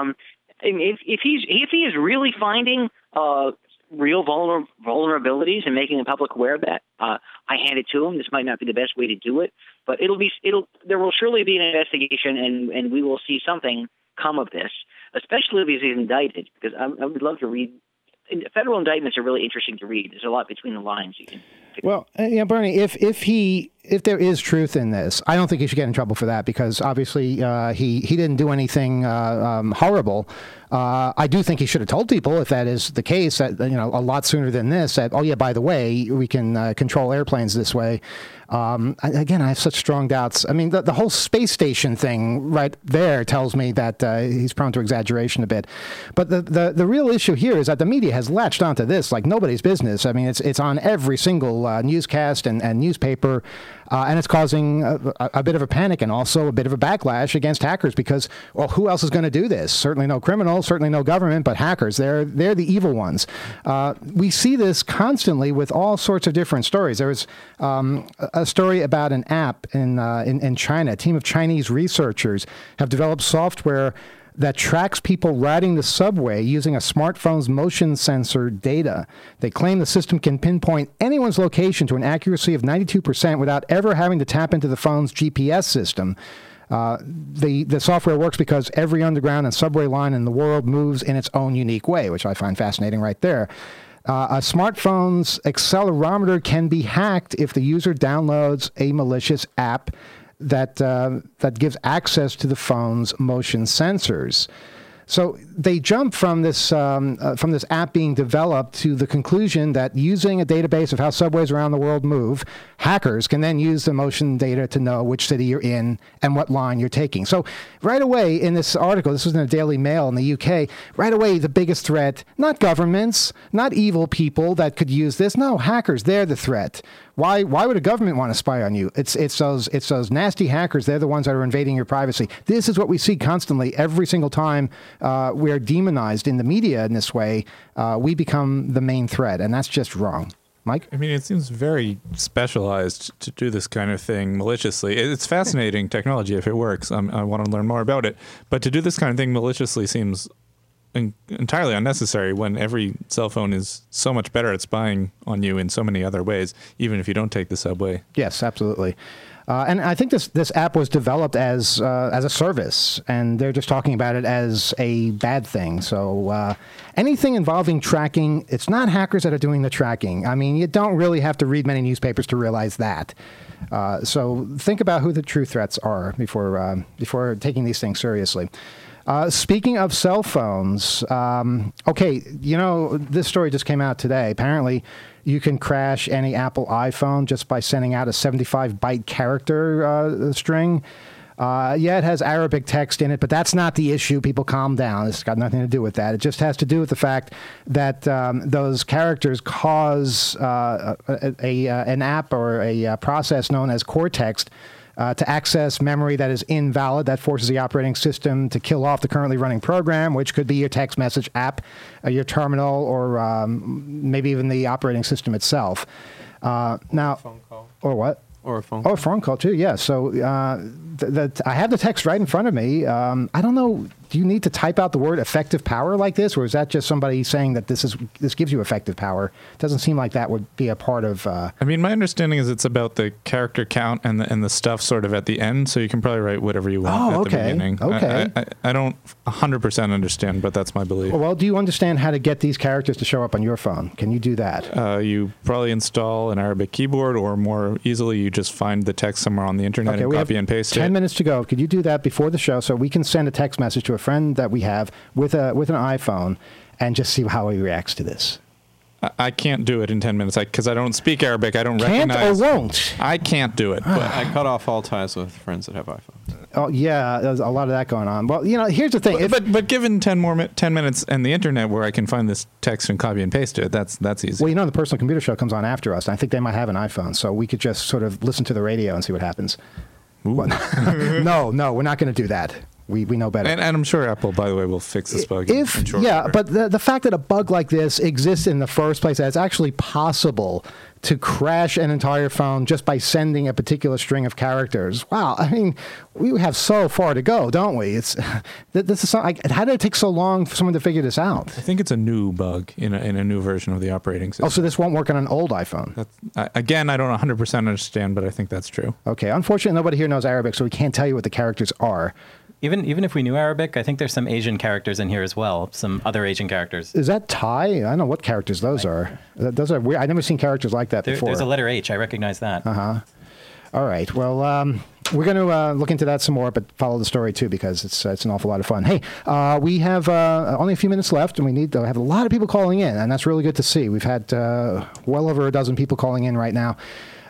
If he is really finding real vulnerabilities and making the public aware of that, I hand it to him. This might not be the best way to do it, but there will surely be an investigation, and we will see something come of this, especially if he's indicted, because I would love to read. Federal indictments are really interesting to read. There's a lot between the lines you can. Well, Bernie, if there is truth in this, I don't think he should get in trouble for that because obviously he didn't do anything horrible. I do think he should have told people, if that is the case, that a lot sooner than this. That by the way, we can control airplanes this way. Again, I have such strong doubts. I mean, the whole space station thing right there tells me that he's prone to exaggeration a bit. But the real issue here is that the media has latched onto this like nobody's business. I mean, it's on every single newscast and newspaper. And it's causing a bit of a panic and also a bit of a backlash against hackers because, well, who else is going to do this? Certainly no criminals, certainly no government, but hackers. They're the evil ones. We see this constantly with all sorts of different stories. There was a story about an app in China. A team of Chinese researchers have developed software that tracks people riding the subway using a smartphone's motion sensor data. They claim the system can pinpoint anyone's location to an accuracy of 92% without ever having to tap into the phone's GPS system. The software works because every underground and subway line in the world moves in its own unique way, which I find fascinating right there. A smartphone's accelerometer can be hacked if the user downloads a malicious app that gives access to the phone's motion sensors. So they jump from this app being developed to the conclusion that using a database of how subways around the world move, hackers can then use the motion data to know which city you're in and what line you're taking. So right away in this article, this was in the Daily Mail in the UK, right away the biggest threat, not governments, not evil people that could use this. No, hackers, they're the threat. Why would a government want to spy on you? It's those nasty hackers. They're the ones that are invading your privacy. This is what we see constantly every single time we're demonized in the media in this way. We become the main threat, and that's just wrong. Mike? I mean, it seems very specialized to do this kind of thing maliciously. It's fascinating technology if it works. I want to learn more about it. But to do this kind of thing maliciously seems entirely unnecessary when every cell phone is so much better at spying on you in so many other ways, even if you don't take the subway. Yes, absolutely. And I think this app was developed as a service, and they're just talking about it as a bad thing. So anything involving tracking, it's not hackers that are doing the tracking. I mean, you don't really have to read many newspapers to realize that. So think about who the true threats are before taking these things seriously. Speaking of cell phones, okay, this story just came out today. Apparently, you can crash any Apple iPhone just by sending out a 75-byte character string. It has Arabic text in it, but that's not the issue. People calm down. It's got nothing to do with that. It just has to do with the fact that those characters cause an app or a process known as Cortex to access memory that is invalid. That forces the operating system to kill off the currently running program, which could be your text message app, your terminal, or maybe even the operating system itself. Now, Phone call. Or what? Or a phone call. Oh, a phone call too, yeah. So I have the text right in front of me. I don't know. do you need to type out the word effective power like this, or is that just somebody saying that this gives you effective power? It doesn't seem like that would be a part of. I mean, my understanding is it's about the character count and the stuff sort of at the end, so you can probably write whatever you want at the beginning. Okay. I don't 100% understand, but that's my belief. Well, do you understand how to get these characters to show up on your phone? Can you do that? You probably install an Arabic keyboard, or more easily, you just find the text somewhere on the internet and copy and paste 10 it. minutes to go. Could you do that before the show so we can send a text message to a friend that we have with an iPhone and just see how he reacts to this? I can't do it in 10 minutes because I don't speak Arabic. I don't Can't recognize. or won't? I can't do it. But I cut off all ties with friends that have iPhones. Oh, yeah, there's a lot of that going on. Well, here's the thing. But given 10 minutes and the internet where I can find this text and copy and paste it, that's easy. Well, the Personal Computer Show comes on after us, and I think they might have an iPhone, so we could just sort of listen to the radio and see what happens. No, we're not going to do that. We know better. And I'm sure Apple, by the way, will fix this bug. But the fact that a bug like this exists in the first place, that it's actually possible to crash an entire phone just by sending a particular string of characters. Wow, I mean, we have so far to go, don't we? This is how did it take so long for someone to figure this out? I think it's a new bug in a new version of the operating system. Oh, so this won't work on an old iPhone? Again, I don't 100% understand, but I think that's true. Okay, unfortunately, nobody here knows Arabic, so we can't tell you what the characters are. Even if we knew Arabic, I think there's some Asian characters in here as well. Some other Asian characters. Is that Thai? I don't know what characters those are. Those are weird. I've never seen characters like that before. There's a letter H. I recognize that. All right. Well, we're going to look into that some more, but follow the story too because it's an awful lot of fun. Hey, we have only a few minutes left, and we need to have a lot of people calling in, and that's really good to see. We've had well over a dozen people calling in right now.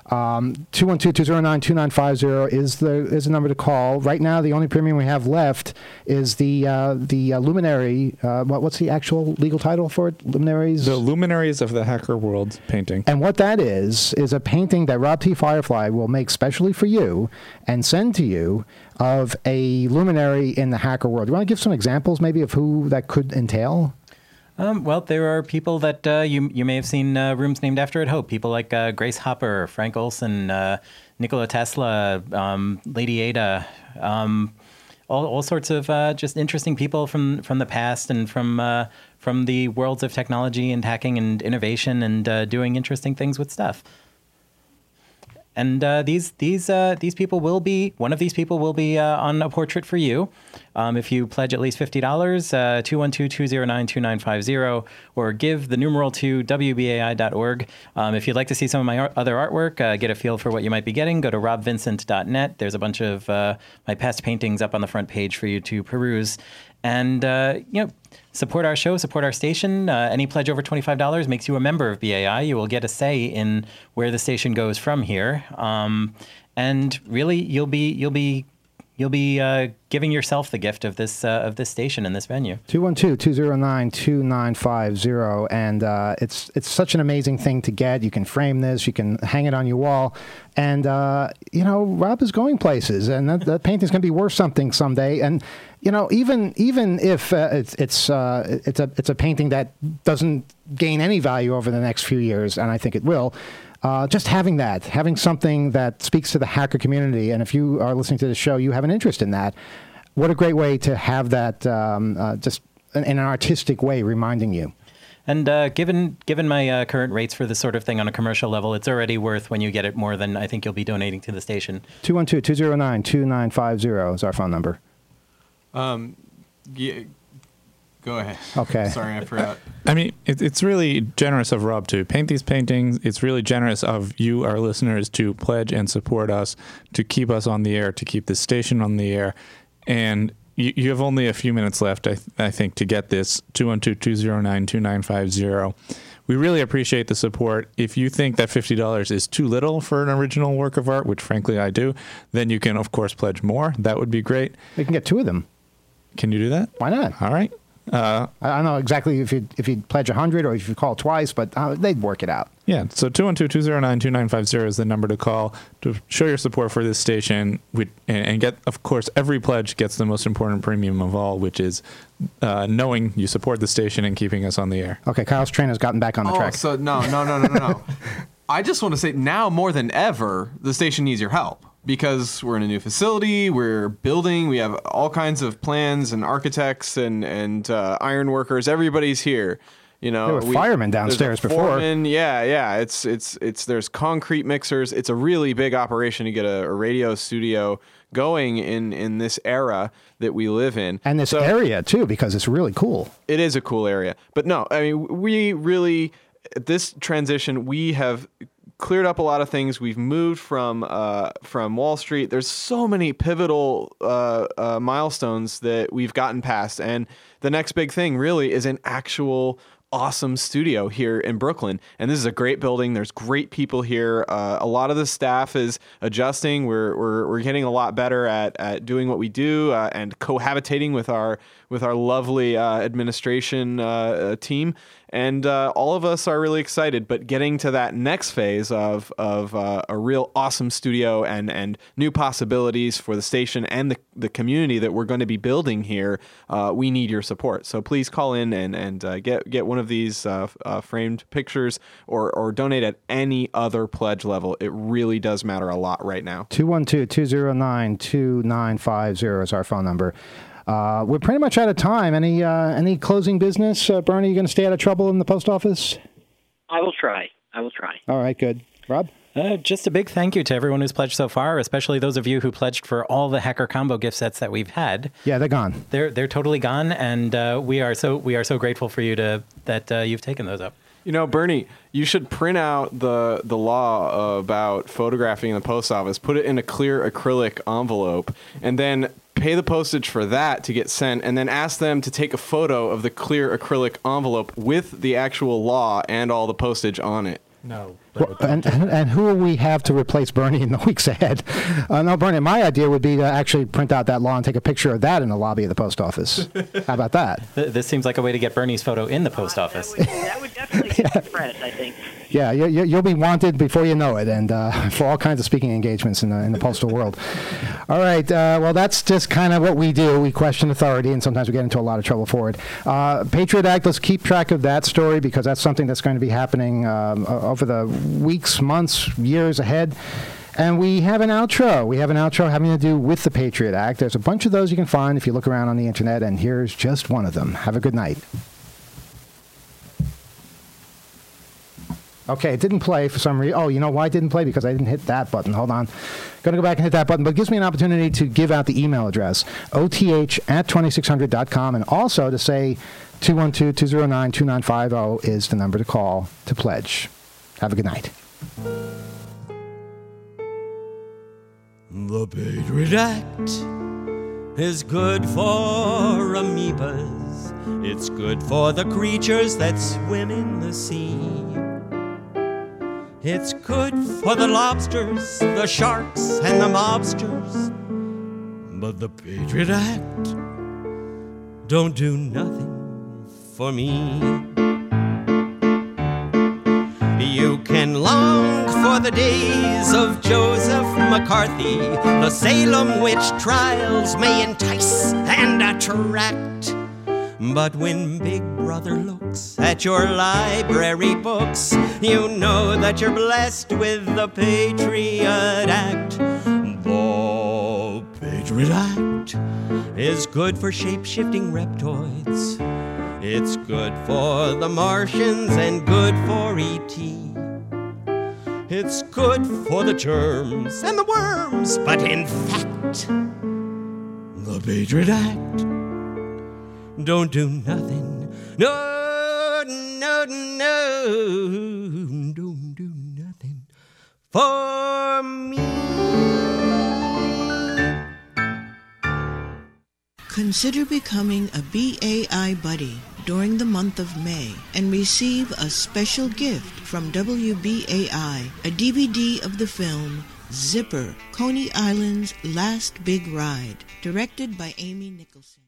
212-209-2950 is the number to call. Right now, the only premium we have left is the Luminary. What's the actual legal title for it? Luminaries? The Luminaries of the Hacker World painting. And what that is a painting that Rob T. Firefly will make specially for you and send to you of a luminary in the hacker world. Do you want to give some examples maybe of who that could entail? Well, there are people that you may have seen rooms named after at Hope. People like Grace Hopper, Frank Olson, Nikola Tesla, Lady Ada, all sorts of just interesting people from the past and from the worlds of technology and hacking and innovation and doing interesting things with stuff. And these people will be, one of these people will be on a portrait for you. If you pledge at least $50, 212-209-2950, or give the numeral to WBAI.org. If you'd like to see some of my other artwork, get a feel for what you might be getting, go to robvincent.net. There's a bunch of my past paintings up on the front page for you to peruse. And, support our show, support our station. Any pledge over $25 makes you a member of BAI. You will get a say in where the station goes from here. And really, you'll be giving yourself the gift of this station and this venue. 212-209-2950, and it's such an amazing thing to get. You can frame this, you can hang it on your wall, and Rob is going places, and that painting's going to be worth something someday. And even if it's a painting that doesn't gain any value over the next few years, and I think it will. Just having something that speaks to the hacker community, and if you are listening to the show, you have an interest in that, what a great way to have that just in an artistic way reminding you. And given my current rates for this sort of thing on a commercial level, it's already worth when you get it more than I think you'll be donating to the station. 212-209-2950 is our phone number. Yeah. Go ahead. Okay. Sorry, I forgot. I mean, it's really generous of Rob to paint these paintings. It's really generous of you, our listeners, to pledge and support us, to keep us on the air, to keep this station on the air. And you have only a few minutes left, I think, to get this, 212-209-2950. We really appreciate the support. If you think that $50 is too little for an original work of art, which frankly I do, then you can, of course, pledge more. That would be great. We can get two of them. Can you do that? Why not? All right. I don't know exactly if you'd pledge 100 or if you call twice, but they'd work it out. Yeah, so 212-209-2950 is the number to call to show your support for this station and get, of course, every pledge gets the most important premium of all, which is knowing you support the station and keeping us on the air. Okay, Kyle's train has gotten back on the track. So no. I just want to say now more than ever, the station needs your help. because we're in a new facility, we're building, we have all kinds of plans and architects and iron workers. Everybody's here. You know, there were firemen downstairs before. Foreman, yeah. It's there's concrete mixers. It's a really big operation to get a radio studio going in this era that we live in. And this area too, because it's really cool. It is a cool area. But no, I mean, we really, at this transition, we have cleared up a lot of things. We've moved from Wall Street. There's so many pivotal milestones that we've gotten past. And the next big thing really is an actual awesome studio here in Brooklyn. And this is a great building. There's great people here. A lot of the staff is adjusting. We're getting a lot better at doing what we do and cohabitating with our lovely administration team. And all of us are really excited, but getting to that next phase of a real awesome studio and new possibilities for the station and the community that we're going to be building here, we need your support. So please call in and get one of these framed pictures or donate at any other pledge level. It really does matter a lot right now. 212-209-2950 is our phone number. We're pretty much out of time. Any closing business? Bernie, you going to stay out of trouble in the post office? I will try. All right, good. Rob? Just a big thank you to everyone who's pledged so far, especially those of you who pledged for all the Hacker Combo gift sets that we've had. Yeah, they're gone. They're totally gone, and we are so grateful for you that you've taken those up. You know, Bernie, you should print out the law about photographing in the post office, put it in a clear acrylic envelope, and then pay the postage for that to get sent, and then ask them to take a photo of the clear acrylic envelope with the actual law and all the postage on it. No. Well, and who will we have to replace Bernie in the weeks ahead? No, Bernie, my idea would be to actually print out that law and take a picture of that in the lobby of the post office. How about that? This seems like a way to get Bernie's photo in the post office. That would definitely get the press, I think. Yeah, you'll be wanted before you know it, and for all kinds of speaking engagements in the postal world. All right, well, that's just kind of what we do. We question authority, and sometimes we get into a lot of trouble for it. Patriot Act, let's keep track of that story, because that's something that's going to be happening over the weeks, months, years ahead. And we have an outro. We have an outro having to do with the Patriot Act. There's a bunch of those you can find if you look around on the internet, and here's just one of them. Have a good night. Okay, it didn't play for some reason. Oh, you know why it didn't play? Because I didn't hit that button. Hold on. Going to go back and hit that button, but it gives me an opportunity to give out the email address, oth@2600.com, and also to say 212-209-2950 is the number to call to pledge. Have a good night. The Patriot Act is good for amoebas. It's good for the creatures that swim in the sea. It's good for the lobsters, the sharks, and the mobsters. But the Patriot Act don't do nothing for me. You can long for the days of Joseph McCarthy. The Salem witch trials may entice and attract. But when Big Brother looks at your library books, you know that you're blessed with the Patriot Act. The Patriot Act is good for shape-shifting reptoids. It's good for the Martians and good for E.T. It's good for the germs and the worms, but in fact, the Patriot Act don't do nothing. No, don't do nothing for me. Consider becoming a BAI buddy during the month of May and receive a special gift from WBAI, a DVD of the film Zipper, Coney Island's Last Big Ride, directed by Amy Nicholson.